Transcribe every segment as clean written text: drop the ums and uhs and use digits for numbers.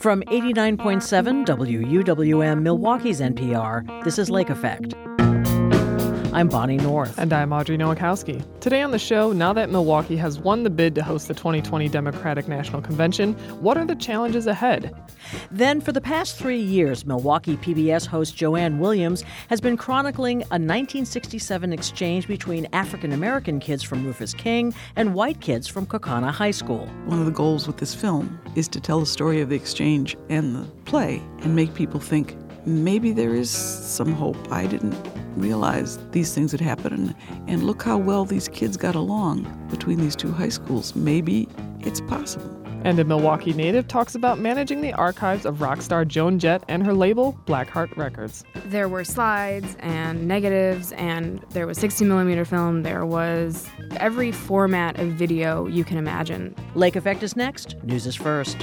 From 89.7 WUWM, Milwaukee's NPR, this is Lake Effect. I'm Bonnie North. And I'm Audrey Nowakowski. Today on the show, now that Milwaukee has won the bid to host the 2020 Democratic National Convention, what are the challenges ahead? Then, for the past 3 years, Milwaukee PBS host Joanne Williams has been chronicling a 1967 exchange between African-American kids from Rufus King and white kids from Kaukauna High School. One of the goals with this film is to tell the story of the exchange and the play and make people think, maybe there is some hope. I didn't realize these things had happened. And look how well these kids got along between these two high schools. Maybe it's possible. And a Milwaukee native talks about managing the archives of rock star Joan Jett and her label, Blackheart Records. There were slides and negatives, and there was 60mm film. There was every format of video you can imagine. Lake Effect is next. News is first.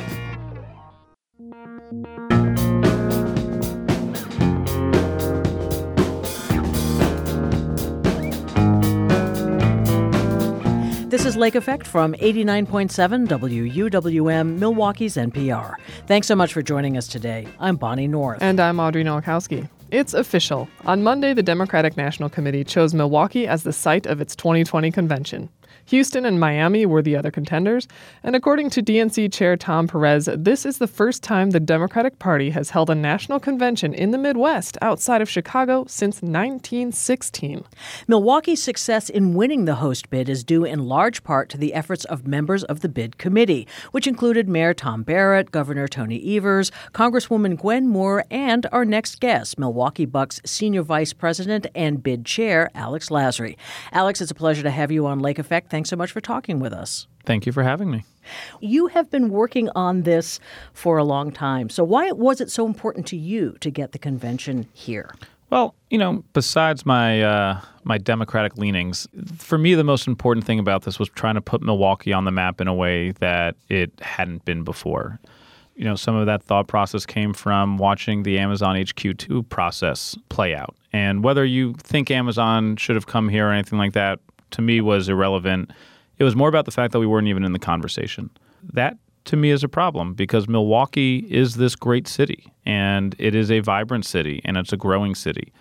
This is Lake Effect from 89.7 WUWM, Milwaukee's NPR. Thanks so much for joining us today. I'm Bonnie North. And I'm Audrey Nowakowski. It's official. On Monday, the Democratic National Committee chose Milwaukee as the site of its 2020 convention. Houston and Miami were the other contenders, and according to DNC Chair Tom Perez, this is the first time the Democratic Party has held a national convention in the Midwest outside of Chicago since 1916. Milwaukee's success in winning the host bid is due in large part to the efforts of members of the bid committee, which included Mayor Tom Barrett, Governor Tony Evers, Congresswoman Gwen Moore, and our next guest, Milwaukee Bucks Senior Vice President and bid chair, Alex Lasry. Alex, it's a pleasure to have you on Lake Effect. Thanks so much for talking with us. Thank you for having me. You have been working on this for a long time. So why was it so important to you to get the convention here? Well, besides my my Democratic leanings, for me, the most important thing about this was trying to put Milwaukee on the map in a way that it hadn't been before. Some of that thought process came from watching the Amazon HQ2 process play out. And whether you think Amazon should have come here or anything like that, to me, was irrelevant. It was more about the fact that we weren't even in the conversation. That, to me, is a problem because Milwaukee is this great city, and it is a vibrant city, and it's a growing city.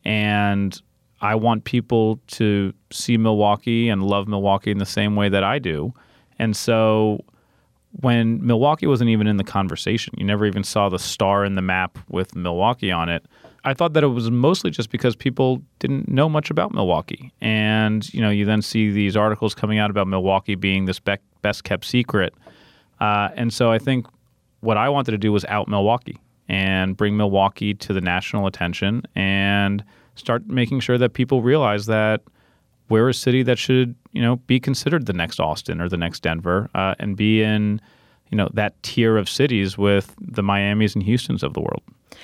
And I want people to see Milwaukee and love Milwaukee in the same way that I do. And so when Milwaukee wasn't even in the conversation, you never even saw the star in the map with Milwaukee on it, I thought that it was mostly just because people didn't know much about Milwaukee. And, you then see these articles coming out about Milwaukee being this best-kept secret. And so I think what I wanted to do was out Milwaukee and bring Milwaukee to the national attention and start making sure that people realize that we're a city that should, be considered the next Austin or the next Denver and be in, that tier of cities with the Miamis and Houstons of the world.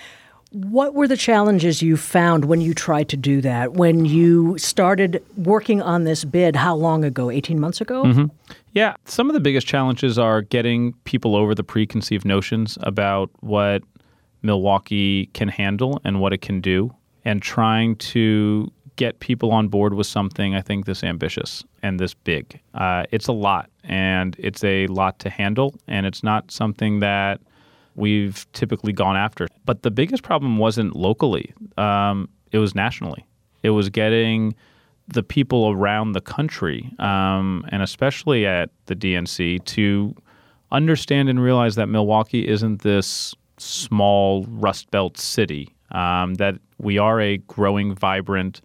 What were the challenges you found when you tried to do that? When you started working on this bid, how long ago? 18 months ago? Mm-hmm. Yeah. Some of the biggest challenges are getting people over the preconceived notions about what Milwaukee can handle and what it can do, and trying to get people on board with something, I think, this ambitious and this big. It's a lot, and it's a lot to handle, and it's not something that we've typically gone after. But the biggest problem wasn't locally. It was nationally. It was getting the people around the country, and especially at the DNC, to understand and realize that Milwaukee isn't this small Rust Belt city, that we are a growing, vibrant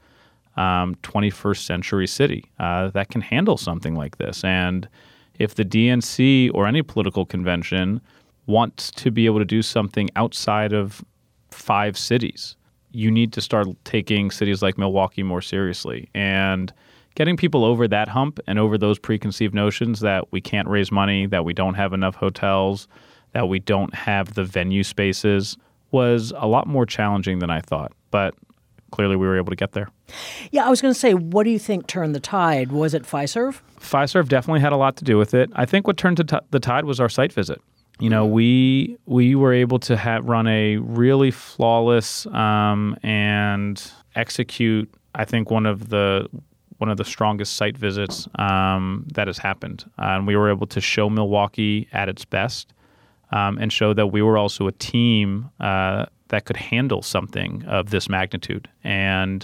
21st century city that can handle something like this. And if the DNC or any political convention wants to be able to do something outside of 5 cities, you need to start taking cities like Milwaukee more seriously and getting people over that hump and over those preconceived notions that we can't raise money, that we don't have enough hotels, that we don't have the venue spaces was a lot more challenging than I thought. But clearly we were able to get there. Yeah, I was going to say, what do you think turned the tide? Was it Fiserv? Fiserv definitely had a lot to do with it. I think what turned the tide was our site visit. We were able to run a really flawless and execute, I think, one of the strongest site visits that has happened. And we were able to show Milwaukee at its best. and show that we were also a team that could handle something of this magnitude. And,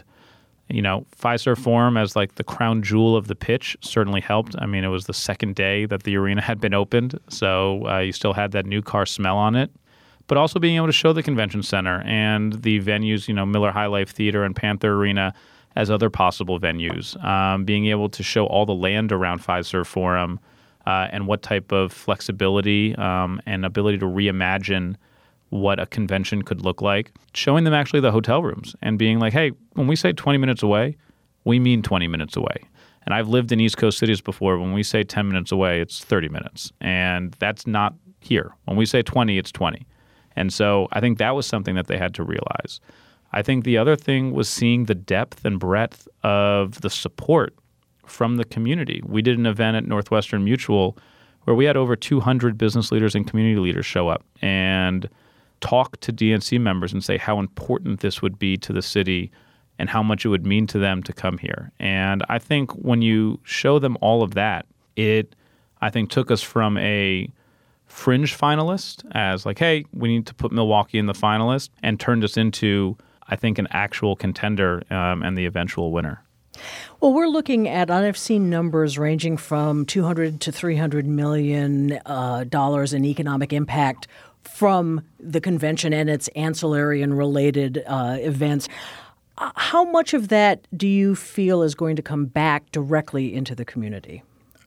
Fiserv Forum as like the crown jewel of the pitch certainly helped. I mean, it was the second day that the arena had been opened, so you still had that new car smell on it. But also being able to show the convention center and the venues, Miller High Life Theater and Panther Arena as other possible venues. Being able to show all the land around Fiserv Forum and what type of flexibility and ability to reimagine what a convention could look like. Showing them actually the hotel rooms and being like, hey, when we say 20 minutes away, we mean 20 minutes away. And I've lived in East Coast cities before. When we say 10 minutes away, it's 30 minutes. And that's not here. When we say 20, it's 20. And so I think that was something that they had to realize. I think the other thing was seeing the depth and breadth of the support from the community. We did an event at Northwestern Mutual where we had over 200 business leaders and community leaders show up and talk to DNC members and say how important this would be to the city and how much it would mean to them to come here. And I think when you show them all of that, it, I think, took us from a fringe finalist as like, hey, we need to put Milwaukee in the finalist, and turned us into, I think, an actual contender and the eventual winner. Well, we're looking at, I've seen numbers ranging from $200 to $300 million in economic impact from the convention and its ancillary and related events. How much of that do you feel is going to come back directly into the community?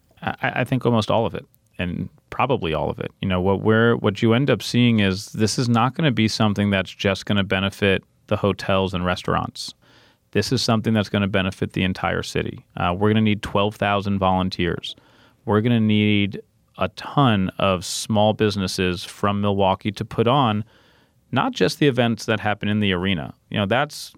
I think almost all of it, and probably all of it. What you end up seeing is this is not going to be something that's just going to benefit the hotels and restaurants. This is something that's going to benefit the entire city. We're going to need 12,000 volunteers. We're going to need a ton of small businesses from Milwaukee to put on not just the events that happen in the arena. That's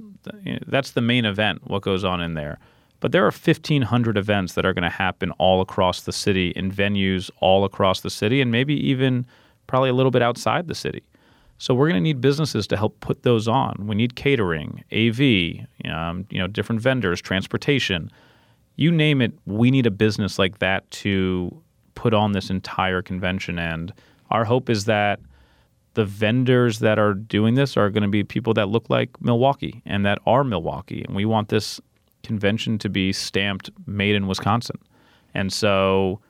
the main event, what goes on in there. But there are 1,500 events that are going to happen all across the city in venues all across the city, and maybe even probably a little bit outside the city. So we're going to need businesses to help put those on. We need catering, AV, different vendors, transportation. You name it, we need a business like that to put on this entire convention. And our hope is that the vendors that are doing this are going to be people that look like Milwaukee and that are Milwaukee. And we want this convention to be stamped made in Wisconsin. And so,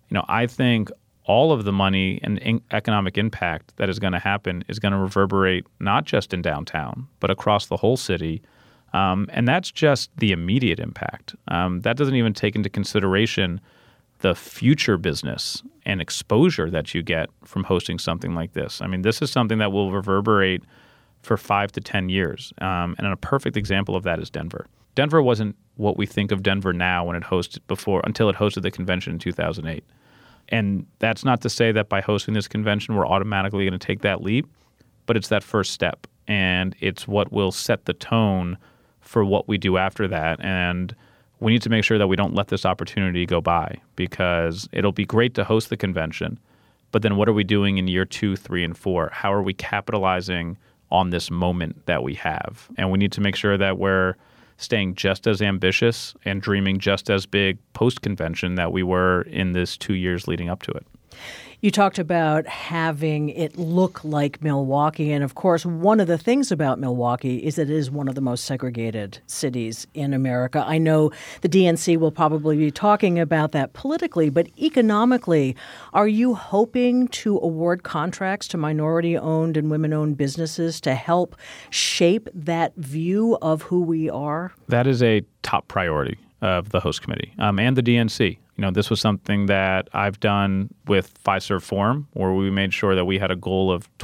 I think all of the money and economic impact that is going to happen is going to reverberate not just in downtown, but across the whole city. And that's just the immediate impact. That doesn't even take into consideration the future business and exposure that you get from hosting something like this. I mean, this is something that will reverberate for 5 to 10 years. And a perfect example of that is Denver. Denver wasn't what we think of Denver now when it hosted until it hosted the convention in 2008. And that's not to say that by hosting this convention, we're automatically going to take that leap, but it's that first step. And it's what will set the tone for what we do after that. And we need to make sure that we don't let this opportunity go by, because it'll be great to host the convention, but then what are we doing in year 2, 3, and 4? How are we capitalizing on this moment that we have? And we need to make sure that we're staying just as ambitious and dreaming just as big post-convention that we were in this 2 years leading up to it. You talked about having it look like Milwaukee. And of course, one of the things about Milwaukee is that it is one of the most segregated cities in America. I know the DNC will probably be talking about that politically, but economically, are you hoping to award contracts to minority-owned and women-owned businesses to help shape that view of who we are? That is a top priority of the host committee and the DNC. This was something that I've done with Fiserv Forum, where we made sure that we had a goal of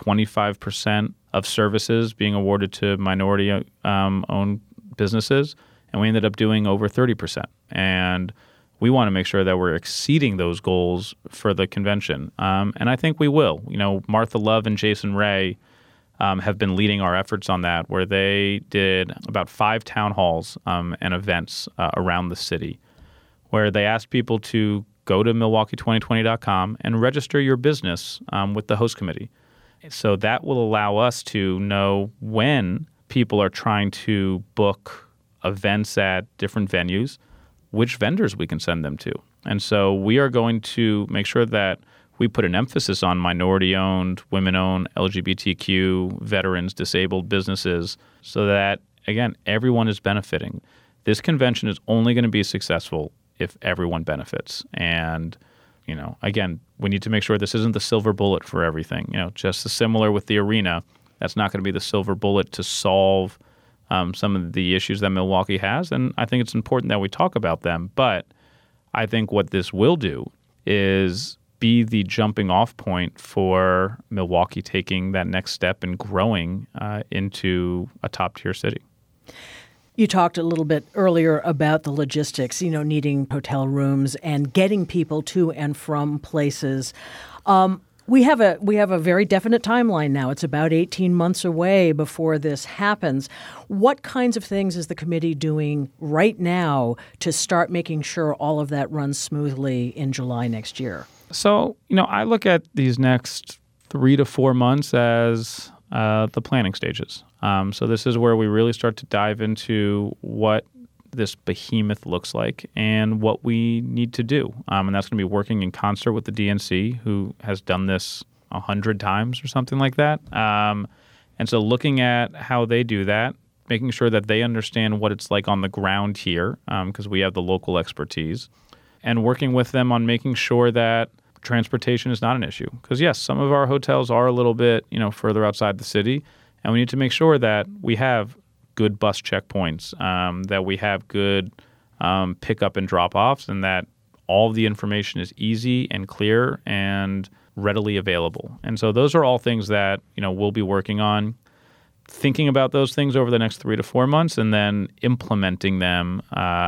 25% of services being awarded to minority-owned businesses, and we ended up doing over 30%. And we want to make sure that we're exceeding those goals for the convention, and I think we will. Martha Love and Jason Ray have been leading our efforts on that, where they did about 5 town halls and events around the city, where they asked people to go to Milwaukee2020.com and register your business with the host committee. So that will allow us to know when people are trying to book events at different venues, which vendors we can send them to. And so we are going to make sure that we put an emphasis on minority-owned, women-owned, LGBTQ, veterans, disabled businesses so that, again, everyone is benefiting. This convention is only going to be successful if everyone benefits. And, again, we need to make sure this isn't the silver bullet for everything. Just as similar with the arena, that's not going to be the silver bullet to solve some of the issues that Milwaukee has. And I think it's important that we talk about them. But I think what this will do is be the jumping off point for Milwaukee taking that next step and growing into a top-tier city. You talked a little bit earlier about the logistics, needing hotel rooms and getting people to and from places. We have a very definite timeline now. It's about 18 months away before this happens. What kinds of things is the committee doing right now to start making sure all of that runs smoothly in July next year? So, I look at these next 3 to 4 months as the planning stages. So this is where we really start to dive into what this behemoth looks like and what we need to do. And that's going to be working in concert with the DNC, who has done this 100 times or something like that. And so looking at how they do that, making sure that they understand what it's like on the ground here, because we have the local expertise, and working with them on making sure that transportation is not an issue. Because, yes, some of our hotels are a little bit, further outside the city, and we need to make sure that we have good bus checkpoints, that we have good pickup and drop-offs, and that all of the information is easy and clear and readily available. And so those are all things that, we'll be working on, thinking about those things over the next 3 to 4 months, and then implementing them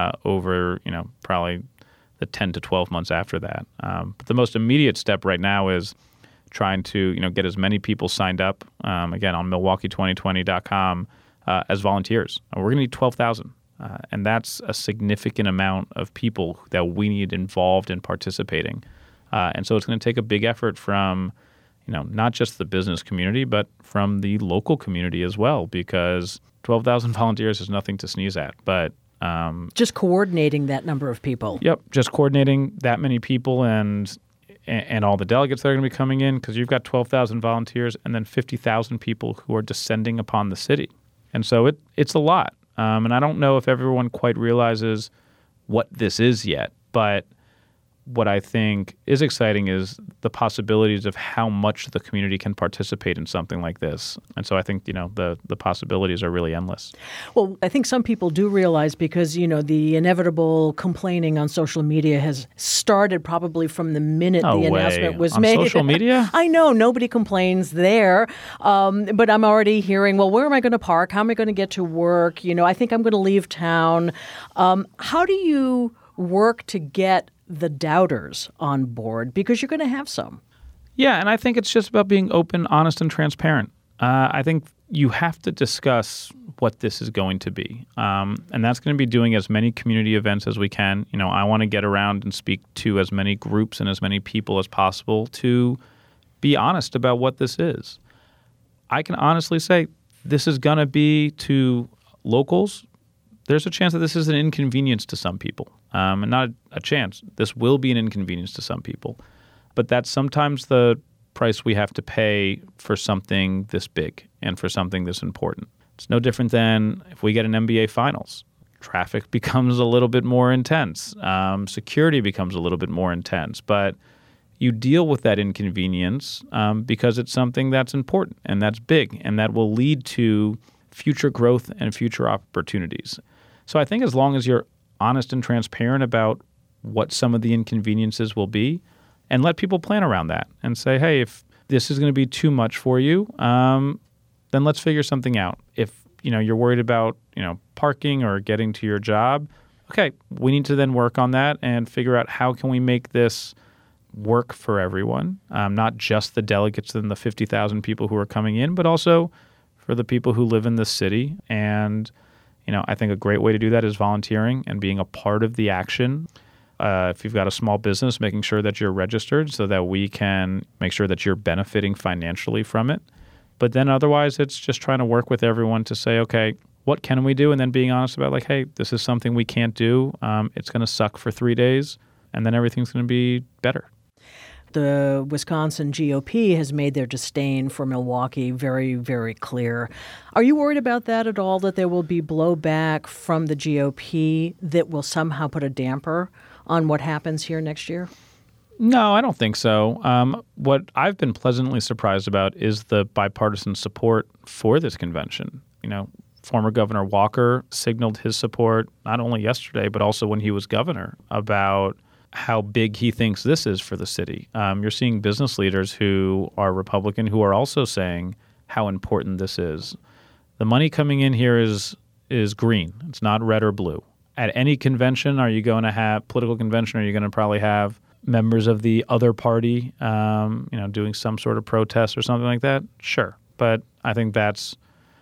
over, probably the 10 to 12 months after that. But the most immediate step right now is trying to, get as many people signed up, again, on Milwaukee2020.com as volunteers. We're going to need 12,000. And that's a significant amount of people that we need involved in participating. And so it's going to take a big effort from, not just the business community, but from the local community as well, because 12,000 volunteers is nothing to sneeze at. But just coordinating that number of people. Yep, just coordinating that many people and all the delegates that are going to be coming in, because you've got 12,000 volunteers and then 50,000 people who are descending upon the city. And so it's a lot. And I don't know if everyone quite realizes what this is yet, but what I think is exciting is the possibilities of how much the community can participate in something like this. And so I think, the possibilities are really endless. Well, I think some people do realize because, the inevitable complaining on social media has started probably from the minute the announcement was made. On social media? I know, nobody complains there. But I'm already hearing, well, where am I going to park? How am I going to get to work? I think I'm going to leave town. How do you work to get the doubters on board? Because you're going to have some. Yeah, and I think it's just about being open, honest, and transparent. I think you have to discuss what this is going to be. And that's going to be doing as many community events as we can. I want to get around and speak to as many groups and as many people as possible to be honest about what this is. I can honestly say this is going to be to locals. There's a chance that this is an inconvenience to some people. And not a chance. This will be an inconvenience to some people. But that's sometimes the price we have to pay for something this big and for something this important. It's no different than if we get an NBA Finals. Traffic becomes a little bit more intense. Security becomes a little bit more intense. But you deal with that inconvenience because it's something that's important and that's big and that will lead to future growth and future opportunities. So I think as long as you're honest and transparent about what some of the inconveniences will be, and let people plan around that and say, hey, if this is going to be too much for you, then let's figure something out. If you're worried about parking or getting to your job, okay, we need to then work on that and figure out how can we make this work for everyone, not just the delegates and the 50,000 people who are coming in, but also for the people who live in the city. And I think a great way to do that is volunteering and being a part of the action. If you've got a small business, making sure that you're registered so that we can make sure that you're benefiting financially from it. But then otherwise, it's just trying to work with everyone to say, okay, what can we do? And then being honest about hey, this is something we can't do. It's going to suck for 3 days, and then everything's going to be better. The Wisconsin GOP has made their disdain for Milwaukee very, very clear. Are you worried about that at all, that there will be blowback from the GOP that will somehow put a damper on what happens here next year? No, I don't think so. What I've been pleasantly surprised about is the bipartisan support for this convention. Former Governor Walker signaled his support not only yesterday, but also when he was governor, about how big he thinks this is for the city. You're seeing business leaders who are Republican who are also saying how important this is. The money coming in here is green. It's not red or blue. At any convention, political convention, are you going to probably have members of the other party, doing some sort of protest or something like that? Sure. But I think that's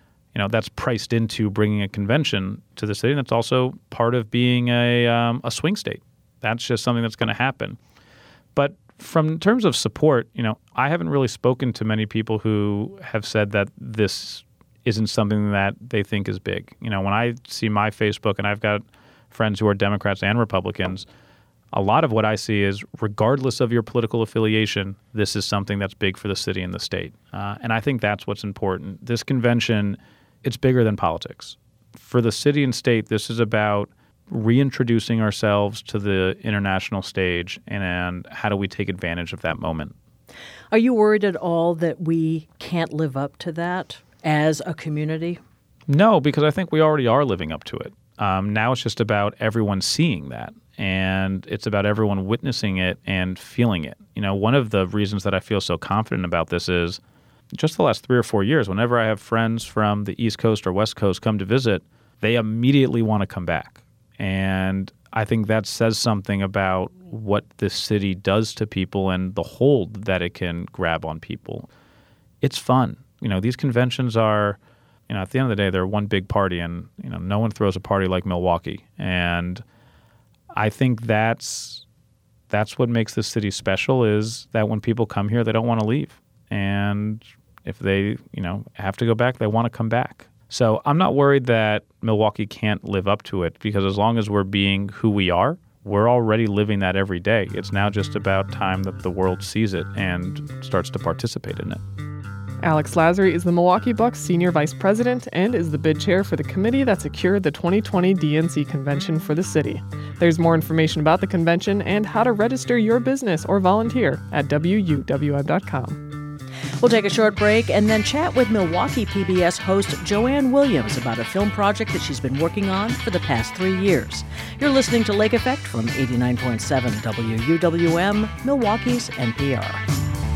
priced into bringing a convention to the city. And that's also part of being a swing state. That's just something that's going to happen. But in terms of support, I haven't really spoken to many people who have said that this isn't something that they think is big. When I see my Facebook, and I've got friends who are Democrats and Republicans, a lot of what I see is, regardless of your political affiliation, this is something that's big for the city and the state. And I think that's what's important. This convention, it's bigger than politics. For the city and state, this is about reintroducing ourselves to the international stage, and how do we take advantage of that moment. Are you worried at all that we can't live up to that as a community? No, because I think we already are living up to it. Now it's just about everyone seeing that, and it's about everyone witnessing it and feeling it. One of the reasons that I feel so confident about this is just the last 3 or 4 years, whenever I have friends from the East Coast or West Coast come to visit, they immediately want to come back. And I think that says something about what this city does to people and the hold that it can grab on people. It's fun. These conventions are, at the end of the day, they're one big party, and, no one throws a party like Milwaukee. And I think that's what makes this city special, is that when people come here, they don't want to leave. And if they, have to go back, they want to come back. So I'm not worried that Milwaukee can't live up to it, because as long as we're being who we are, we're already living that every day. It's now just about time that the world sees it and starts to participate in it. Alex Lasry is the Milwaukee Bucks Senior Vice President and is the bid chair for the committee that secured the 2020 DNC convention for the city. There's more information about the convention and how to register your business or volunteer at WUWM.com. We'll take a short break and then chat with Milwaukee PBS host Joanne Williams about a film project that she's been working on for the past 3 years. You're listening to Lake Effect from 89.7 WUWM, Milwaukee's NPR.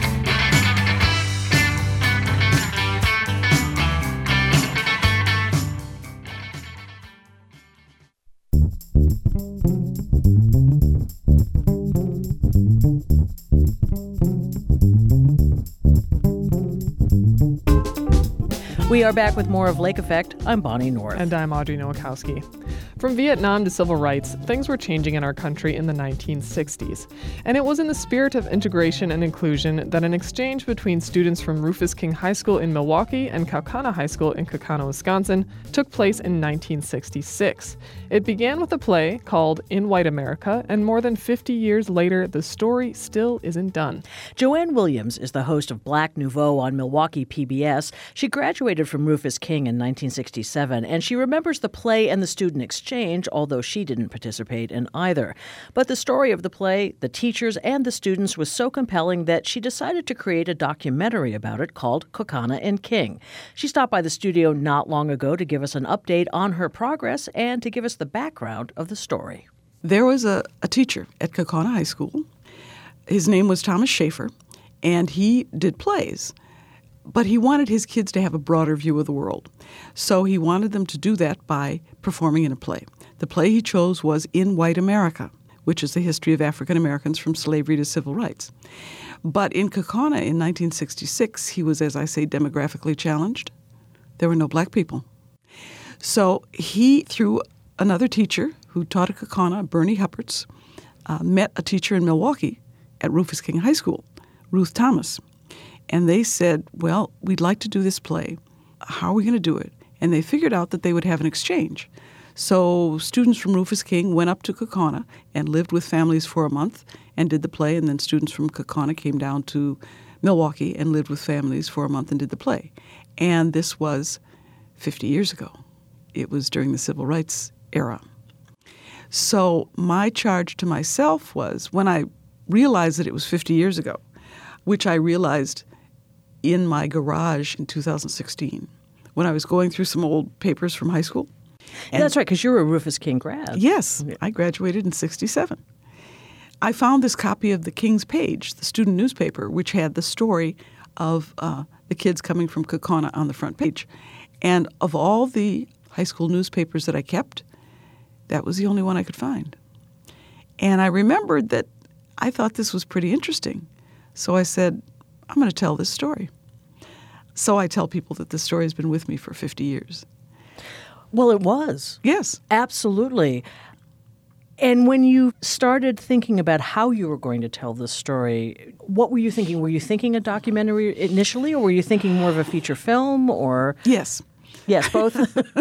We are back with more of Lake Effect. I'm Bonnie North. And I'm Audrey Nowakowski. From Vietnam to civil rights, things were changing in our country in the 1960s. And it was in the spirit of integration and inclusion that an exchange between students from Rufus King High School in Milwaukee and Kaukauna High School in Kaukauna, Wisconsin, took place in 1966. It began with a play called In White America, and more than 50 years later, the story still isn't done. Joanne Williams is the host of Black Nouveau on Milwaukee PBS. She graduated from Rufus King in 1967, and she remembers the play and the student exchange, although she didn't participate in either. But the story of the play, the teachers, and the students was so compelling that she decided to create a documentary about it called Kaukauna and King. She stopped by the studio not long ago to give us an update on her progress and to give us the background of the story. There was a teacher at Kaukauna High School. His name was Thomas Schaefer, and he did plays. But he wanted his kids to have a broader view of the world. So he wanted them to do that by performing in a play. The play he chose was In White America, which is the history of African Americans from slavery to civil rights. But in Kaukauna in 1966, he was, as I say, demographically challenged. There were no black people. So he, through another teacher who taught at Kaukauna, Bernie Hupperts, met a teacher in Milwaukee at Rufus King High School, Ruth Thomas. And they said, well, we'd like to do this play. How are we going to do it? And they figured out that they would have an exchange. So students from Rufus King went up to Kaukauna and lived with families for a month and did the play, and then students from Kaukauna came down to Milwaukee and lived with families for a month and did the play. And this was 50 years ago. It was during the Civil Rights era. So my charge to myself was, when I realized that it was 50 years ago, which I realized in my garage in 2016, when I was going through some old papers from high school. And that's right, because you're a Rufus King grad. Yes, I graduated in 67. I found this copy of the King's Page, the student newspaper, which had the story of the kids coming from Kaukauna on the front page. And of all the high school newspapers that I kept, that was the only one I could find. And I remembered that I thought this was pretty interesting. So I said, I'm going to tell this story. So I tell people that this story has been with me for 50 years. Well, it was. Yes. Absolutely. And when you started thinking about how you were going to tell this story, what were you thinking? Were you thinking a documentary initially, or were you thinking more of a feature film, or? Yes. Yes, both?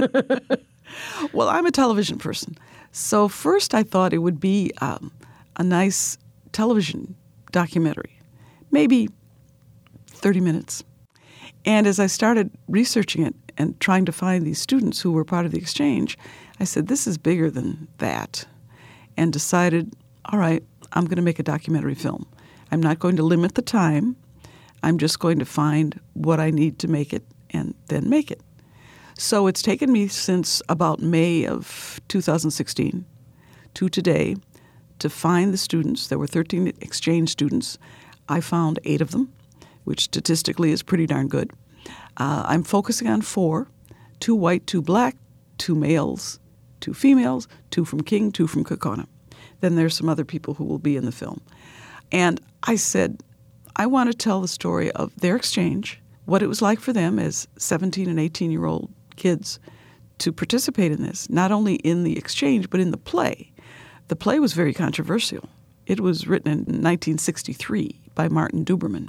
Well, I'm a television person. So first I thought it would be a nice television documentary, maybe 30 minutes. And as I started researching it and trying to find these students who were part of the exchange, I said, this is bigger than that, and decided, all right, I'm going to make a documentary film. I'm not going to limit the time. I'm just going to find what I need to make it and then make it. So it's taken me since about May of 2016 to today to find the students. There were 13 exchange students. I found 8 of them, which statistically is pretty darn good. I'm focusing on 4, 2 white, 2 black, 2 males, 2 females, 2 from King, 2 from Kaukauna. Then there's some other people who will be in the film. And I said, I want to tell the story of their exchange, what it was like for them as 17 and 18-year-old kids to participate in this, not only in the exchange, but in the play. The play was very controversial. It was written in 1963 by Martin Duberman.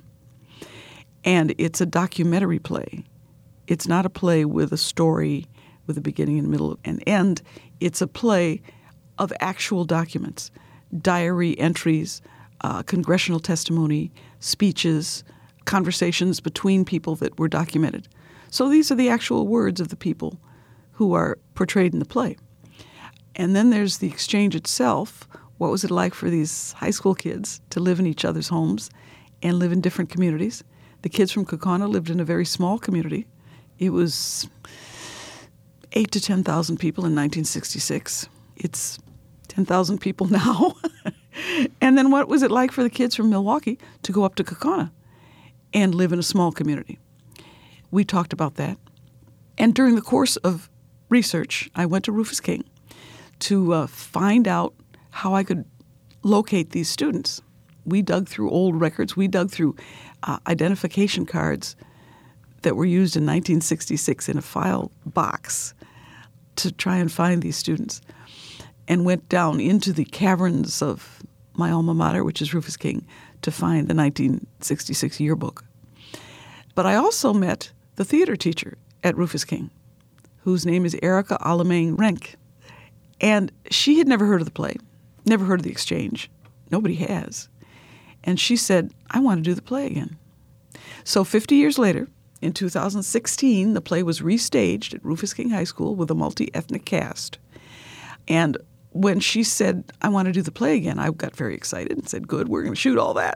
And it's a documentary play. It's not a play with a story with a beginning and middle and end. It's a play of actual documents, diary entries, congressional testimony, speeches, conversations between people that were documented. So these are the actual words of the people who are portrayed in the play. And then there's the exchange itself. What was it like for these high school kids to live in each other's homes and live in different communities? The kids from Kaukauna lived in a very small community. It was 8,000 to 10,000 people in 1966. It's 10,000 people now. And then what was it like for the kids from Milwaukee to go up to Kaukauna and live in a small community? We talked about that. And during the course of research, I went to Rufus King to find out how I could locate these students. We dug through old records. We dug through identification cards that were used in 1966 in a file box to try and find these students, and went down into the caverns of my alma mater, which is Rufus King, to find the 1966 yearbook. But I also met the theater teacher at Rufus King, whose name is Erica Alamang Renk. And she had never heard of the play, never heard of the exchange. Nobody has. And she said, I want to do the play again. So 50 years later, in 2016, the play was restaged at Rufus King High School with a multi-ethnic cast. And when she said, I want to do the play again, I got very excited and said, good, we're going to shoot all that.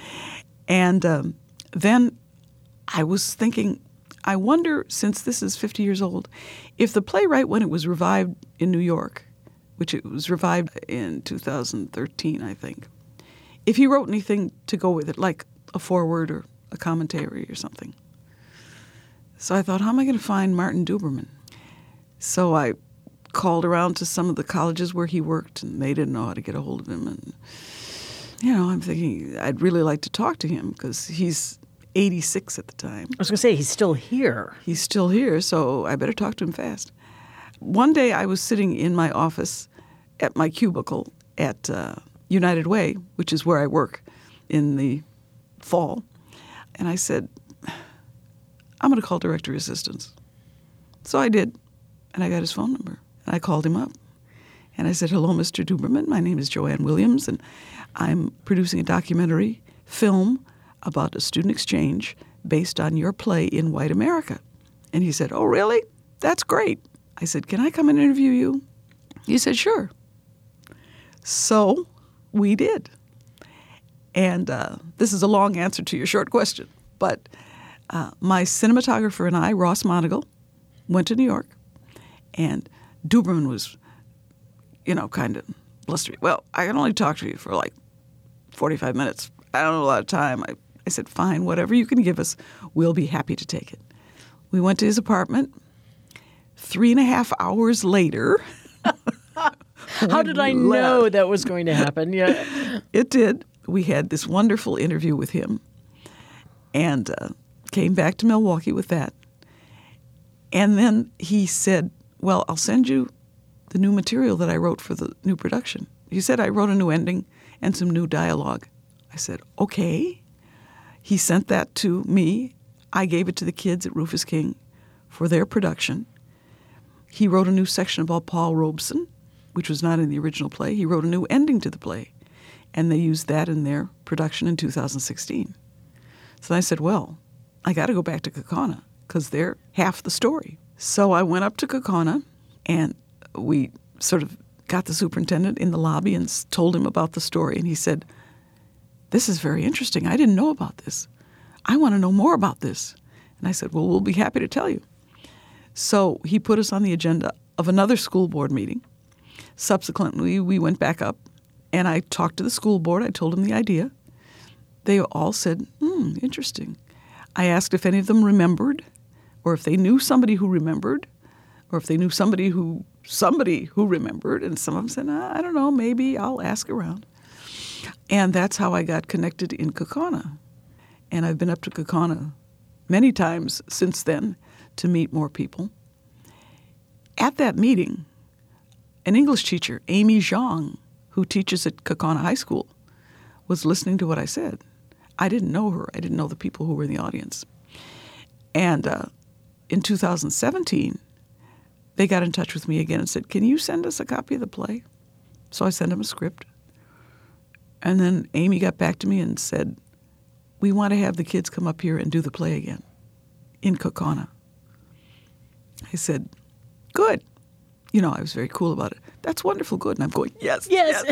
And then I was thinking, I wonder, since this is 50 years old, if the playwright, when it was revived in New York, which it was revived in 2013, I think, if he wrote anything to go with it, like a foreword or a commentary or something. So I thought, how am I going to find Martin Duberman? So I called around to some of the colleges where he worked, and they didn't know how to get a hold of him. And, I'm thinking I'd really like to talk to him because he's 86 at the time. I was going to say, he's still here. He's still here, so I better talk to him fast. One day I was sitting in my office at my cubicle at United Way, which is where I work in the fall, and I said, I'm going to call Directory Assistance. So I did, and I got his phone number. And I called him up. And I said, hello, Mr. Duberman. My name is Joanne Williams, and I'm producing a documentary film about a student exchange based on your play in White America. And he said, oh, really? That's great. I said, can I come and interview you? He said, sure. So we did. And this is a long answer to your short question. But my cinematographer and I, Ross Monagle, went to New York. And Duberman was, kind of blustery. Well, I can only talk to you for like 45 minutes. I don't have a lot of time. I said, fine, whatever you can give us, we'll be happy to take it. We went to his apartment. 3.5 hours later. How did I know that was going to happen? Yeah, it did. We had this wonderful interview with him and came back to Milwaukee with that. And then he said, well, I'll send you the new material that I wrote for the new production. He said, I wrote a new ending and some new dialogue. I said, okay. He sent that to me. I gave it to the kids at Rufus King for their production. He wrote a new section about Paul Robeson, which was not in the original play. He wrote a new ending to the play, and they used that in their production in 2016. So I said, well, I got to go back to Kaukauna because they're half the story. So I went up to Kaukauna, and we sort of got the superintendent in the lobby and told him about the story. And he said, this is very interesting. I didn't know about this. I want to know more about this. And I said, well, we'll be happy to tell you. So he put us on the agenda of another school board meeting. Subsequently, we went back up, and I talked to the school board. I told them the idea. They all said, interesting. I asked if any of them remembered, or if they knew somebody who remembered, or if they knew somebody who remembered. And some of them said, I don't know, maybe I'll ask around. And that's how I got connected in Kaukauna. And I've been up to Kaukauna many times since then to meet more people. At that meeting, an English teacher, Amy Zhang, who teaches at Kaukauna High School, was listening to what I said. I didn't know her. I didn't know the people who were in the audience. And in 2017, they got in touch with me again and said, can you send us a copy of the play? So I sent them a script. And then Amy got back to me and said, we want to have the kids come up here and do the play again in Kaukauna. I said, good. I was very cool about it. That's wonderful, good. And I'm going, yes.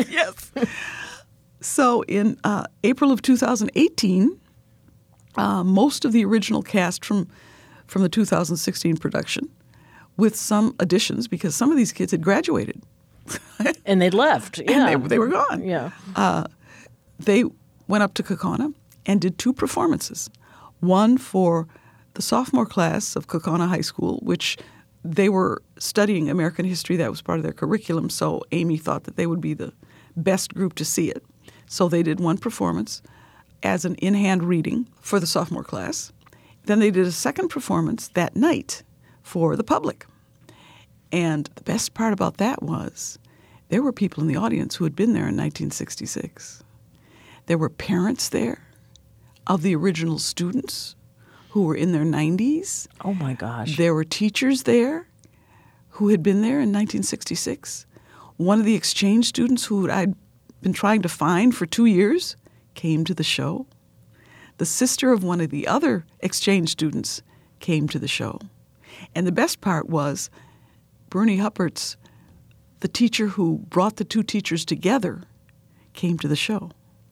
So in April of 2018, most of the original cast from the 2016 production, with some additions, because some of these kids had graduated. And they'd left. Yeah. And they were gone. Yeah. They went up to Kaukauna and did 2 performances. One for the sophomore class of Kaukauna High School, which they were studying American history. That was part of their curriculum, so Amy thought that they would be the best group to see it. So they did one performance as an in-hand reading for the sophomore class. Then they did a second performance that night for the public. And the best part about that was there were people in the audience who had been there in 1966. There were parents there of the original students who were in their 90s. Oh, my gosh. There were teachers there who had been there in 1966. One of the exchange students who I'd been trying to find for 2 years came to the show. The sister of one of the other exchange students came to the show. And the best part was Bernie Huppert's, the teacher who brought the 2 teachers together, came to the show.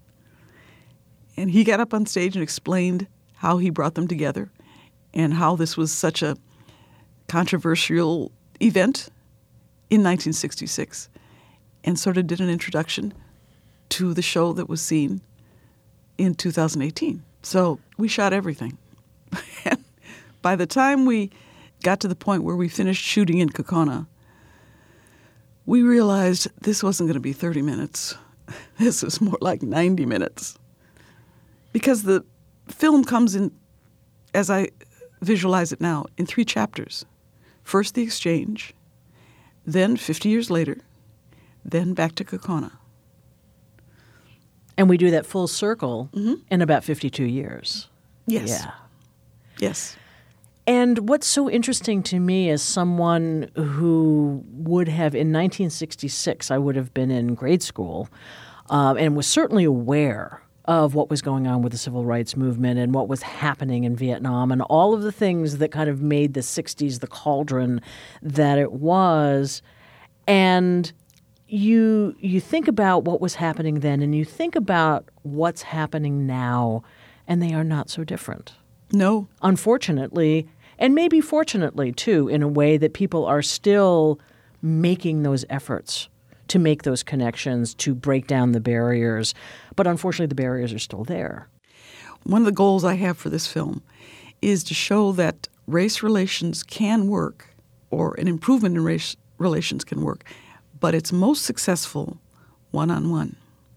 And he got up on stage and explained how he brought them together and how this was such a controversial event in 1966, and sort of did an introduction to the show that was seen in 2018. So we shot everything. And by the time we got to the point where we finished shooting in Kaukauna, we realized this wasn't going to be 30 minutes. This was more like 90 minutes. Because the film comes in, as I visualize it now, in 3 chapters. First the exchange, then 50 years later, then back to Kaukauna. And we do that full circle in about 52 years. Yes. Yeah. Yes. And what's so interesting to me as someone who would have, in 1966, I would have been in grade school and was certainly aware of what was going on with the civil rights movement and what was happening in Vietnam and all of the things that kind of made the 60s the cauldron that it was. And you think about what was happening then and you think about what's happening now, and they are not so different. No. Unfortunately, and maybe fortunately too, in a way that people are still making those efforts to make those connections, to break down the barriers. But unfortunately, the barriers are still there. One of the goals I have for this film is to show that race relations can work, or an improvement in race relations can work, but it's most successful one-on-one.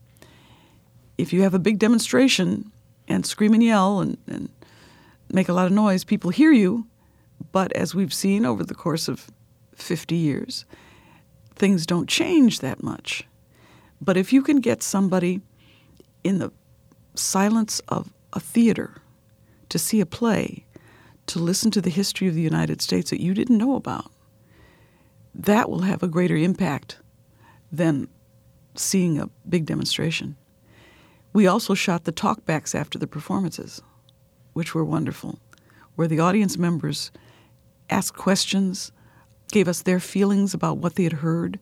If you have a big demonstration and scream and yell and make a lot of noise, people hear you, but as we've seen over the course of 50 years, things don't change that much. But if you can get somebody in the silence of a theater to see a play, to listen to the history of the United States that you didn't know about, that will have a greater impact than seeing a big demonstration. We also shot the talkbacks after the performances, which were wonderful, where the audience members asked questions, gave us their feelings about what they had heard,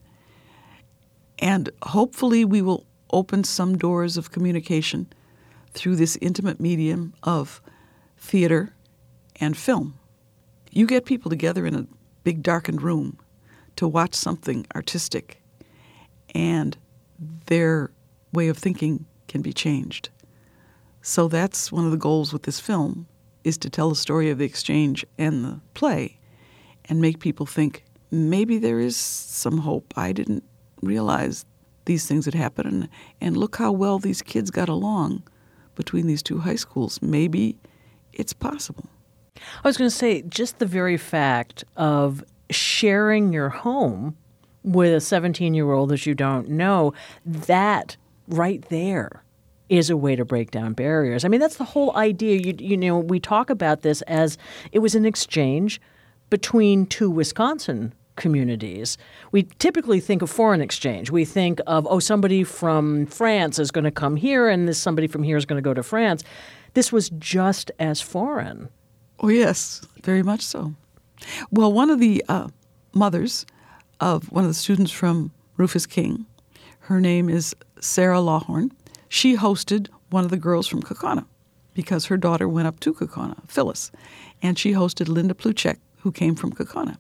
and hopefully we will open some doors of communication through this intimate medium of theater and film. You get people together in a big darkened room to watch something artistic, and their way of thinking can be changed. So that's one of the goals with this film, is to tell the story of the exchange and the play and make people think, maybe there is some hope. I didn't realize these things had happened, and look how well these kids got along between these two high schools. Maybe it's possible. I was going to say, just the very fact of sharing your home with a 17-year-old that you don't know, that right there is a way to break down barriers. I mean, that's the whole idea. You know, we talk about this as it was an exchange between two Wisconsin communities. We typically think of foreign exchange. We think of, somebody from France is going to come here and somebody from here is going to go to France. This was just as foreign. Oh, yes, very much so. Well, one of the mothers of one of the students from Rufus King, her name is Sarah Lawhorn. She hosted one of the girls from Kaukauna because her daughter went up to Kaukauna, Phyllis, and she hosted Linda Pluchek, who came from Kaukauna.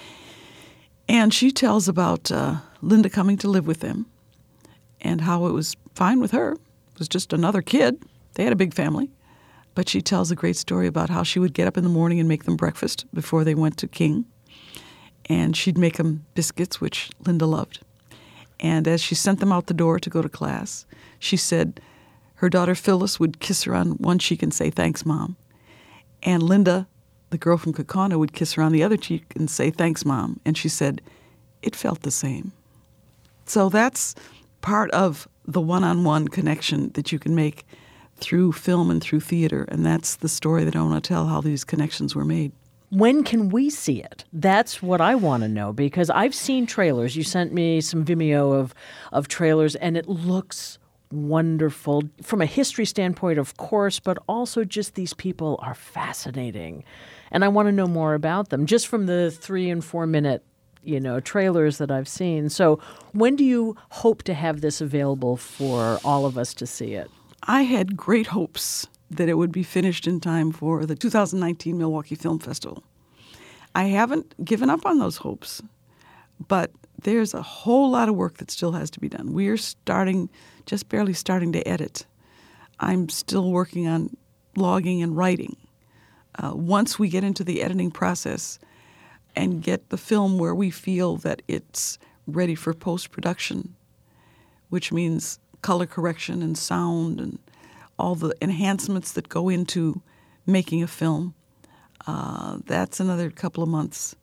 And she tells about Linda coming to live with them and how it was fine with her. It was just another kid. They had a big family. But she tells a great story about how she would get up in the morning and make them breakfast before they went to King. And she'd make them biscuits, which Linda loved. And as she sent them out the door to go to class, she said her daughter Phyllis would kiss her on one cheek and say, "Thanks, Mom." And Linda, the girl from Kaukauna, would kiss her on the other cheek and say, "Thanks, Mom." And she said, it felt the same. So that's part of the one-on-one connection that you can make through film and through theater. And that's the story that I want to tell, how these connections were made. When can we see it? That's what I want to know, because I've seen trailers. You sent me some Vimeo of trailers, and it looks wonderful from a history standpoint, of course, but also just these people are fascinating. And I want to know more about them just from the 3 and 4 minute, trailers that I've seen. So when do you hope to have this available for all of us to see it? I had great hopes that it would be finished in time for the 2019 Milwaukee Film Festival. I haven't given up on those hopes, but there's a whole lot of work that still has to be done. We're just barely starting to edit. I'm still working on logging and writing. Once we get into the editing process and get the film where we feel that it's ready for post-production, which means color correction and sound and all the enhancements that go into making a film, that's another couple of months.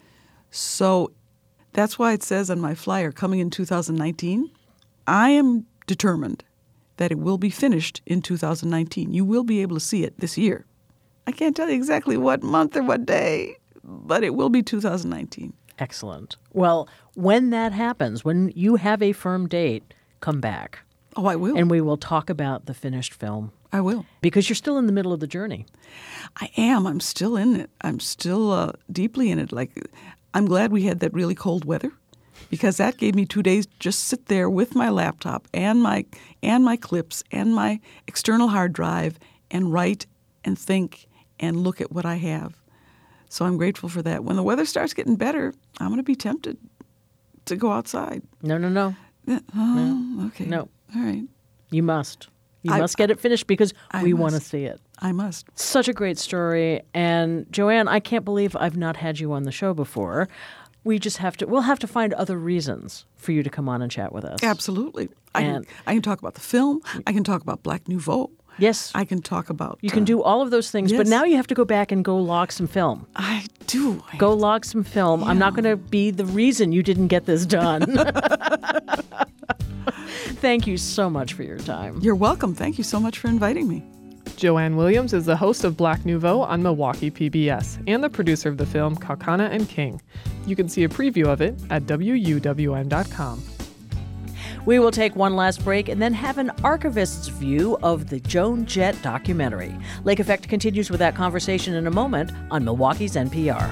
So that's why it says on my flyer, coming in 2019. I am determined that it will be finished in 2019. You will be able to see it this year. I can't tell you exactly what month or what day, but it will be 2019. Excellent. Well, when that happens, when you have a firm date, come back. Oh, I will. And we will talk about the finished film. I will. Because you're still in the middle of the journey. I am. I'm still in it. I'm still deeply in it. Like, I'm glad we had that really cold weather, because that gave me 2 days to just sit there with my laptop and my clips and my external hard drive and write and think and look at what I have. So I'm grateful for that. When the weather starts getting better, I'm going to be tempted to go outside. No. Okay. No. All right. You must. You must get it finished because we want to must. see it. I must. Such a great story. And Joanne, I can't believe I've not had you on the show before. We'll have to find other reasons for you to come on and chat with us. Absolutely. I can talk about the film. I can talk about Black Nouveau. Yes. I can talk about... You can do all of those things, but yes. now you have to go back and go log some film. I do. Go log some film. Yeah. I'm not going to be the reason you didn't get this done. Thank you so much for your time. You're welcome. Thank you so much for inviting me. Joanne Williams is the host of Black Nouveau on Milwaukee PBS and the producer of the film Kaukauna and King. You can see a preview of it at WUWM.com. We will take one last break and then have an archivist's view of the Joan Jett documentary. Lake Effect continues with that conversation in a moment on Milwaukee's NPR.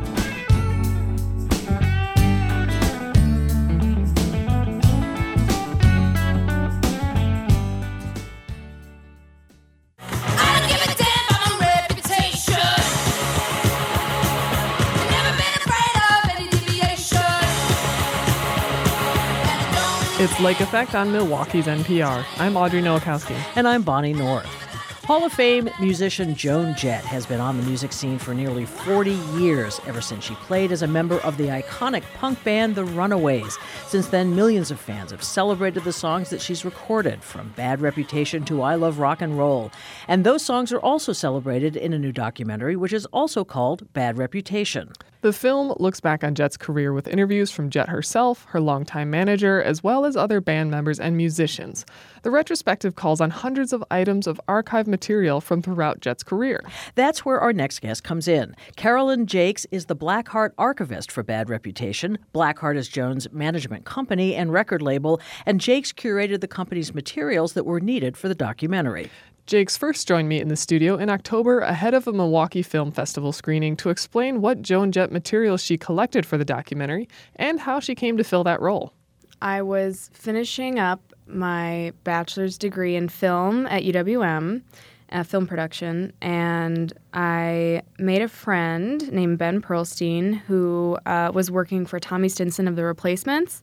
It's Lake Effect on Milwaukee's NPR. I'm Audrey Nowakowski. And I'm Bonnie North. Hall of Fame musician Joan Jett has been on the music scene for nearly 40 years, ever since she played as a member of the iconic punk band The Runaways. Since then, millions of fans have celebrated the songs that she's recorded, from Bad Reputation to I Love Rock and Roll. And those songs are also celebrated in a new documentary, which is also called Bad Reputation. The film looks back on Jett's career with interviews from Jett herself, her longtime manager, as well as other band members and musicians. The retrospective calls on hundreds of items of archive material from throughout Jett's career. That's where our next guest comes in. Carolyn Jakes is the Blackheart archivist for Bad Reputation. Blackheart is Joan's management company and record label, and Jakes curated the company's materials that were needed for the documentary. Jakes first joined me in the studio in October ahead of a Milwaukee Film Festival screening to explain what Joan Jett materials she collected for the documentary and how she came to fill that role. I was finishing up my bachelor's degree in film at UWM, film production, and I made a friend named Ben Pearlstein who was working for Tommy Stinson of The Replacements.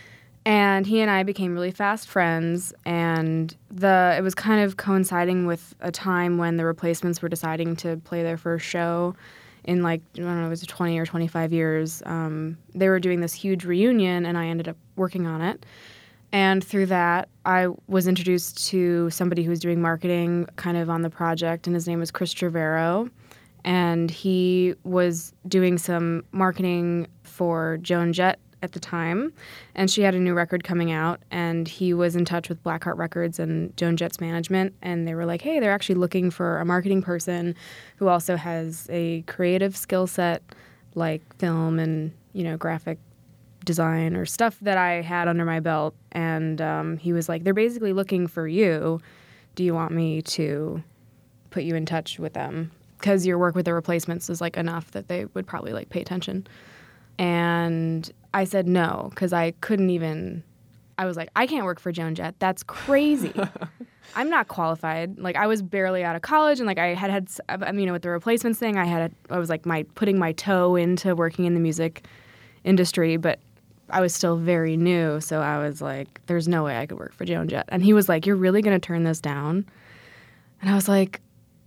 And he and I became really fast friends, and it was kind of coinciding with a time when The Replacements were deciding to play their first show in, like, I don't know, it was 20 or 25 years. They were doing this huge reunion, and I ended up working on it. And through that, I was introduced to somebody who was doing marketing kind of on the project, and his name was Chris Trevero. And he was doing some marketing for Joan Jett at the time, and she had a new record coming out, and he was in touch with Blackheart Records and Joan Jett's management, and they were like, hey, they're actually looking for a marketing person who also has a creative skill set like film and, graphic design or stuff that I had under my belt. And he was like, they're basically looking for you. Do you want me to put you in touch with them? Because your work with The Replacements is like enough that they would probably like pay attention. And I said no, because I was like, I can't work for Joan Jett. That's crazy. I'm not qualified. Like, I was barely out of college, and like I had with The Replacements thing, I was like putting my toe into working in the music industry, but I was still very new. So I was like, there's no way I could work for Joan Jett. And he was like, you're really going to turn this down? And I was like,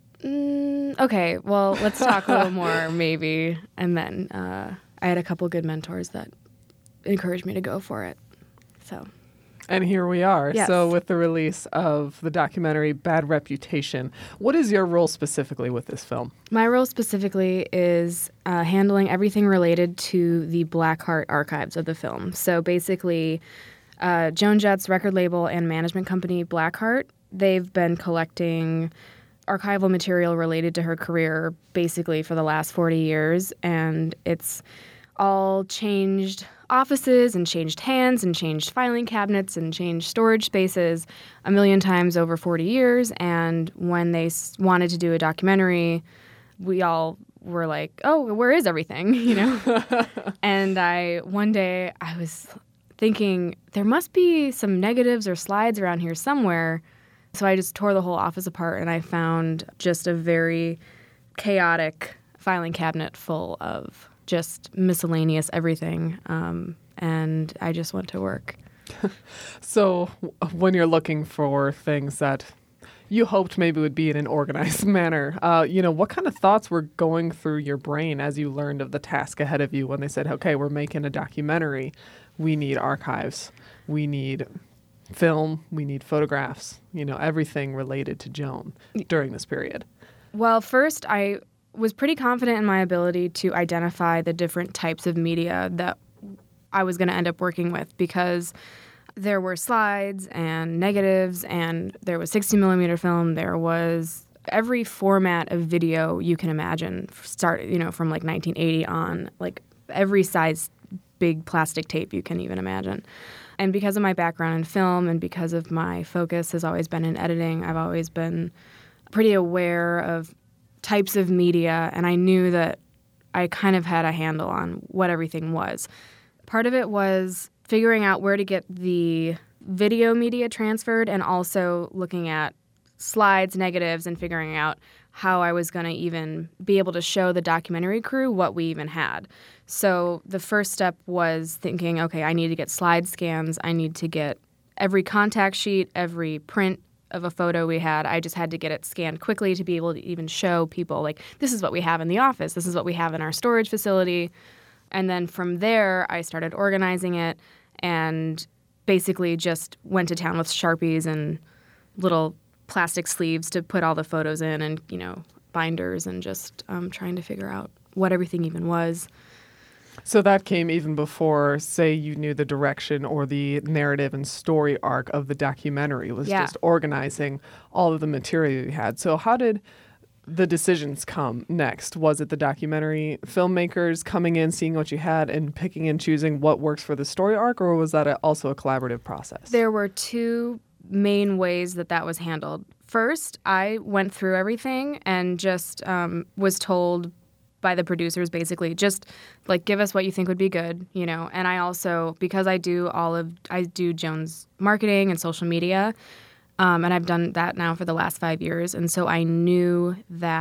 okay, well, let's talk a little more maybe. And then I had a couple good mentors that encouraged me to go for it. So, and here we are. Yes. So with the release of the documentary Bad Reputation, what is your role specifically with this film? My role specifically is handling everything related to the Blackheart archives of the film. So basically, Joan Jett's record label and management company, Blackheart, they've been collecting archival material related to her career basically for the last 40 years, and it's all changed offices and changed hands and changed filing cabinets and changed storage spaces a million times over 40 years. And when they wanted to do a documentary, we all were like, oh, where is everything, you know? And one day I was thinking there must be some negatives or slides around here somewhere. So I just tore the whole office apart and I found just a very chaotic filing cabinet full of just miscellaneous everything. And I just went to work. So when you're looking for things that you hoped maybe would be in an organized manner, what kind of thoughts were going through your brain as you learned of the task ahead of you when they said, okay, we're making a documentary. We need archives. We need film. We need photographs, everything related to Joan during this period. Well, first, I was pretty confident in my ability to identify the different types of media that I was going to end up working with, because there were slides and negatives, and there was 60 millimeter film. There was every format of video you can imagine, from like 1980 on, like every size big plastic tape you can even imagine. And because of my background in film and because of my focus has always been in editing, I've always been pretty aware of types of media, and I knew that I kind of had a handle on what everything was. Part of it was figuring out where to get the video media transferred, and also looking at slides, negatives, and figuring out how I was going to even be able to show the documentary crew what we even had. So the first step was thinking, okay, I need to get slide scans. I need to get every contact sheet, every print of a photo we had. I just had to get it scanned quickly to be able to even show people, like, this is what we have in the office. This is what we have in our storage facility. And then from there, I started organizing it and basically just went to town with Sharpies and little plastic sleeves to put all the photos in, and, binders, and just trying to figure out what everything even was. So that came even before, say, you knew the direction or the narrative and story arc of the documentary. It was just organizing all of the material you had. So how did the decisions come next? Was it the documentary filmmakers coming in, seeing what you had, and picking and choosing what works for the story arc, or was that also a collaborative process? There were two main ways that was handled. First, I went through everything and just was told by the producers, basically, just like, give us what you think would be good, And I also, because I do Joan's marketing and social media, and I've done that now for the last 5 years. And so I knew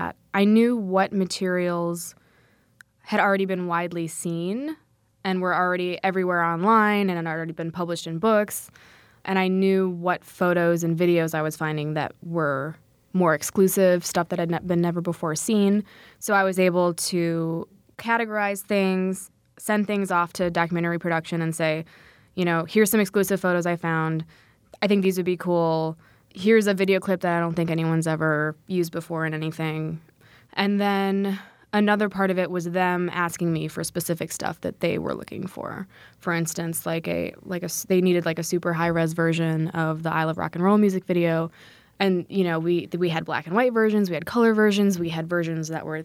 what materials had already been widely seen and were already everywhere online and had already been published in books. And I knew what photos and videos I was finding that were more exclusive, stuff that had been never before seen. So I was able to categorize things, send things off to documentary production and say, here's some exclusive photos I found. I think these would be cool. Here's a video clip that I don't think anyone's ever used before in anything. And then another part of it was them asking me for specific stuff that they were looking for. For instance, they needed like a super high-res version of the I Love Rock and Roll music video. And, we had black and white versions, we had color versions, we had versions that were,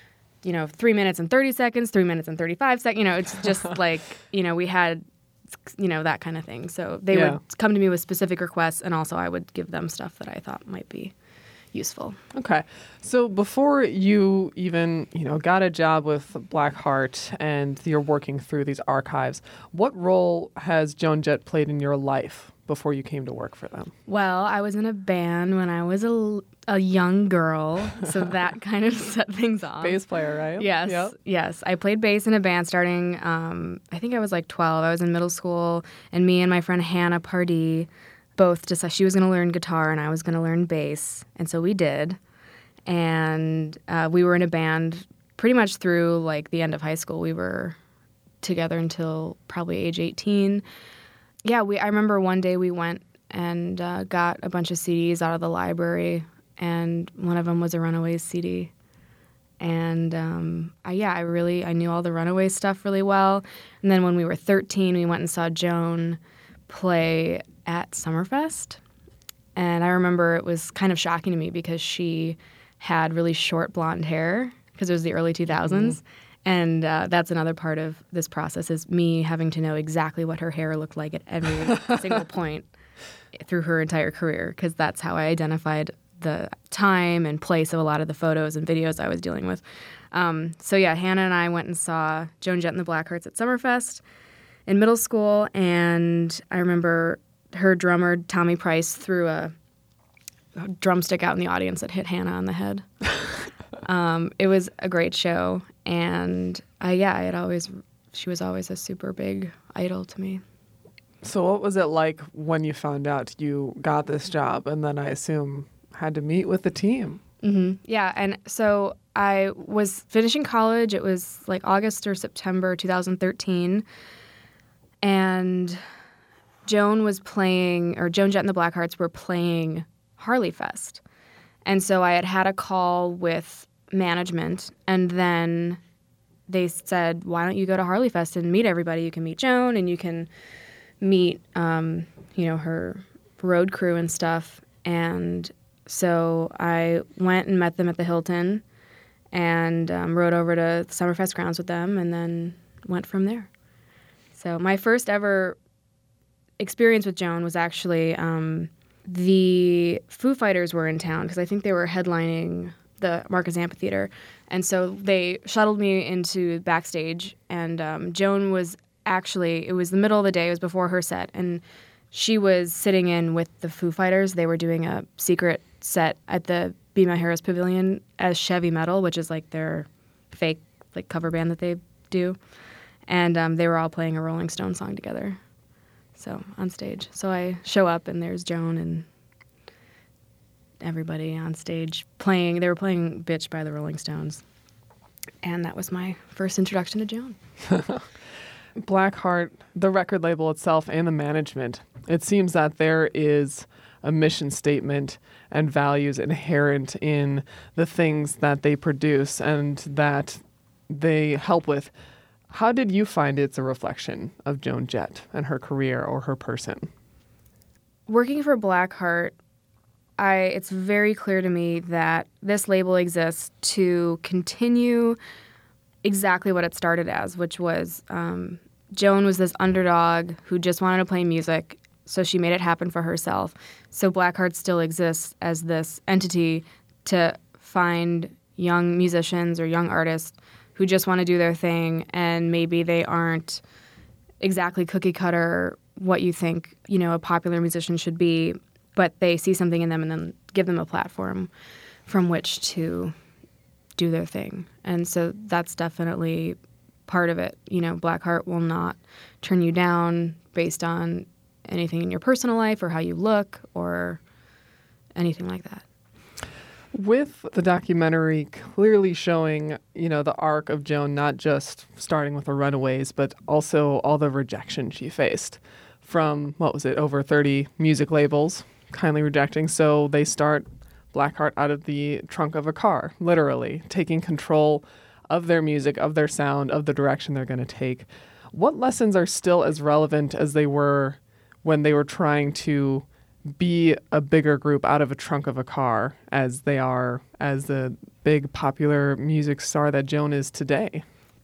3 minutes and 30 seconds, 3 minutes and 35 seconds. It's just like, we had, that kind of thing. So they would come to me with specific requests, and also I would give them stuff that I thought might be useful. Okay. So before you even, got a job with Blackheart and you're working through these archives, what role has Joan Jett played in your life before you came to work for them? Well, I was in a band when I was a young girl, so that kind of set things off. Bass player, right? Yes. Yep. Yes. I played bass in a band starting, I think I was like 12. I was in middle school, and me and my friend Hannah Pardee both decided she was going to learn guitar and I was going to learn bass, and so we did. And we were in a band pretty much through like the end of high school. We were together until probably age 18. Yeah, I remember one day we went and got a bunch of CDs out of the library, and one of them was a Runaways CD. And I knew all the Runaways stuff really well. And then when we were 13, we went and saw Joan play at Summerfest. And I remember it was kind of shocking to me because she had really short blonde hair because it was the early 2000s. And that's another part of this process is me having to know exactly what her hair looked like at every single point through her entire career, because that's how I identified the time and place of a lot of the photos and videos I was dealing with. So yeah, Hannah and I went and saw Joan Jett and the Blackhearts at Summerfest in middle school, and I remember her drummer, Tommy Price, threw a drumstick out in the audience that hit Hannah on the head. It was a great show, and she was always a super big idol to me. So what was it like when you found out you got this job, and then I assume had to meet with the team? Mm-hmm. Yeah, and so I was finishing college. It was like August or September 2013, and Joan Jett and the Blackhearts were playing Harley Fest. And so I had a call with management, and then they said, why don't you go to Harley Fest and meet everybody? You can meet Joan, and you can meet, her road crew and stuff. And so I went and met them at the Hilton and rode over to the Summerfest grounds with them and then went from there. So my first ever experience with Joan was actually the Foo Fighters were in town because I think they were headlining the Marcus Amphitheater. And so they shuttled me into backstage, and Joan was actually, it was the middle of the day, it was before her set, and she was sitting in with the Foo Fighters. They were doing a secret set at the Be My Heroes Pavilion as Chevy Metal, which is like their fake like cover band that they do. And they were all playing a Rolling Stone song together. So on stage. So I show up and there's Joan and everybody on stage playing. They were playing Bitch by the Rolling Stones. And that was my first introduction to Joan. Blackheart, the record label itself and the management, it seems that there is a mission statement and values inherent in the things that they produce and that they help with. How did you find it's a reflection of Joan Jett and her career or her person? Working for Blackheart, it's very clear to me that this label exists to continue exactly what it started as, which was Joan was this underdog who just wanted to play music, so she made it happen for herself. So Blackheart still exists as this entity to find young musicians or young artists who just want to do their thing, and maybe they aren't exactly cookie cutter what you think, a popular musician should be, but they see something in them and then give them a platform from which to do their thing. And so that's definitely part of it. Blackheart will not turn you down based on anything in your personal life or how you look or anything like that. With the documentary clearly showing, the arc of Joan, not just starting with the Runaways, but also all the rejection she faced from, over 30 music labels kindly rejecting. So they start Blackheart out of the trunk of a car, literally, taking control of their music, of their sound, of the direction they're going to take. What lessons are still as relevant as they were when they were trying to be a bigger group out of a trunk of a car as they are as the big popular music star that Joan is today?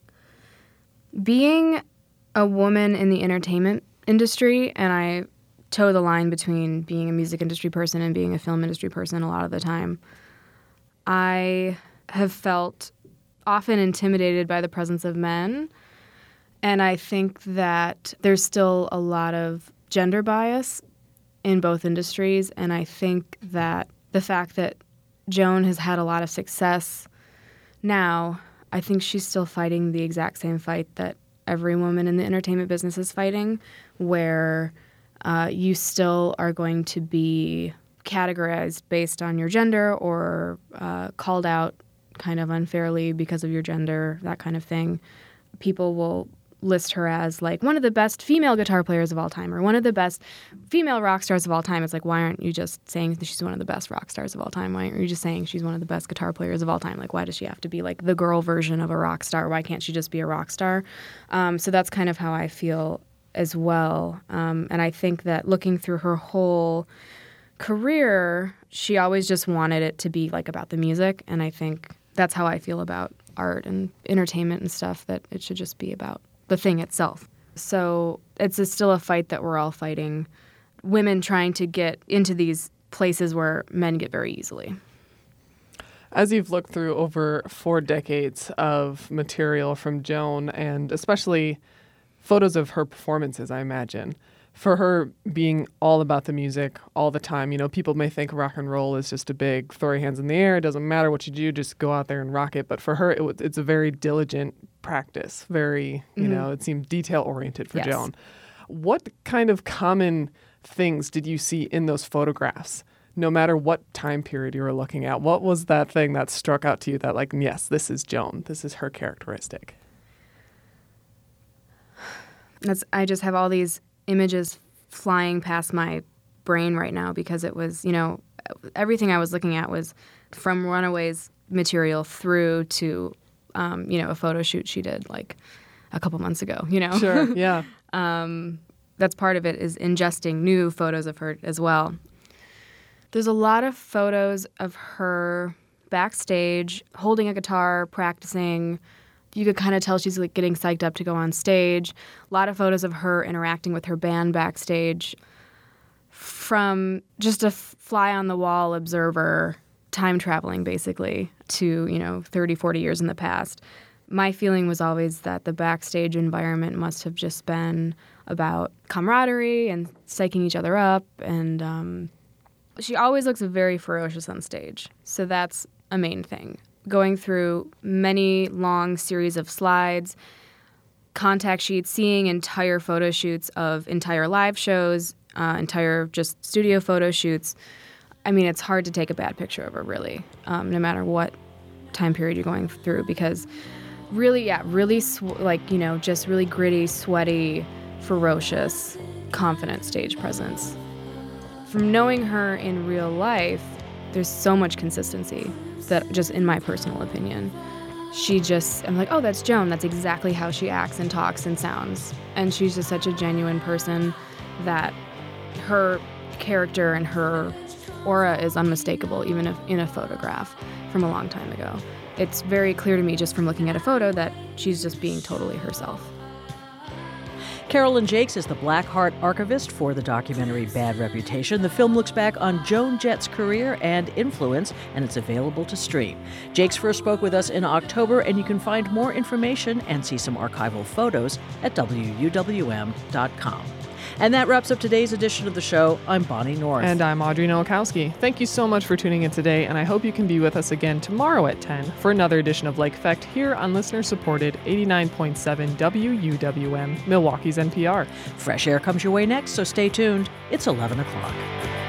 Being a woman in the entertainment industry, and I toe the line between being a music industry person and being a film industry person a lot of the time, I have felt often intimidated by the presence of men. And I think that there's still a lot of gender bias in both industries, and I think that the fact that Joan has had a lot of success now, I think she's still fighting the exact same fight that every woman in the entertainment business is fighting, where you still are going to be categorized based on your gender or called out kind of unfairly because of your gender, that kind of thing. People will list her as like one of the best female guitar players of all time or one of the best female rock stars of all time. It's like, why aren't you just saying that she's one of the best rock stars of all time? Why aren't you just saying she's one of the best guitar players of all time? Like, why does she have to be like the girl version of a rock star? Why can't she just be a rock star? So that's kind of how I feel as well. And I think that looking through her whole career, she always just wanted it to be like about the music. And I think that's how I feel about art and entertainment and stuff, that it should just be about the thing itself. So still a fight that we're all fighting, women trying to get into these places where men get very easily. As you've looked through over 4 decades of material from Joan, and especially photos of her performances, I imagine, for her being all about the music all the time, people may think rock and roll is just a big throw your hands in the air. It doesn't matter what you do, just go out there and rock it. But for her, it's a very diligent practice, very, it seemed detail-oriented for Yes. Joan. What kind of common things did you see in those photographs? No matter what time period you were looking at, what was that thing that struck out to you that, like, yes, this is Joan, this is her characteristic? I just have all these images flying past my brain right now, because it was, everything I was looking at was from Runaways material through to, a photo shoot she did like a couple months ago, Sure, yeah. That's part of it, is ingesting new photos of her as well. There's a lot of photos of her backstage holding a guitar, practicing. You could kind of tell she's like getting psyched up to go on stage. A lot of photos of her interacting with her band backstage. From just a fly-on-the-wall observer, time traveling basically to, 30, 40 years in the past. My feeling was always that the backstage environment must have just been about camaraderie and psyching each other up. And she always looks very ferocious on stage. So that's a main thing. Going through many long series of slides, contact sheets, seeing entire photo shoots of entire live shows, entire just studio photo shoots. I mean, it's hard to take a bad picture of her, really, no matter what time period you're going through, because really, just really gritty, sweaty, ferocious, confident stage presence. From knowing her in real life, there's so much consistency that, just in my personal opinion, I'm like, oh, that's Joan. That's exactly how she acts and talks and sounds. And she's just such a genuine person that her character and her aura is unmistakable, even if in a photograph from a long time ago. It's very clear to me just from looking at a photo that she's just being totally herself. Carolyn Jakes is the Blackheart archivist for the documentary Bad Reputation. The film looks back on Joan Jett's career and influence, and it's available to stream. Jakes first spoke with us in October, and you can find more information and see some archival photos at WUWM.com. And that wraps up today's edition of the show. I'm Bonnie North. And I'm Audrey Nowakowski. Thank you so much for tuning in today, and I hope you can be with us again tomorrow at 10 for another edition of Lake Effect here on listener-supported 89.7 WUWM, Milwaukee's NPR. Fresh air comes your way next, so stay tuned. It's 11 o'clock.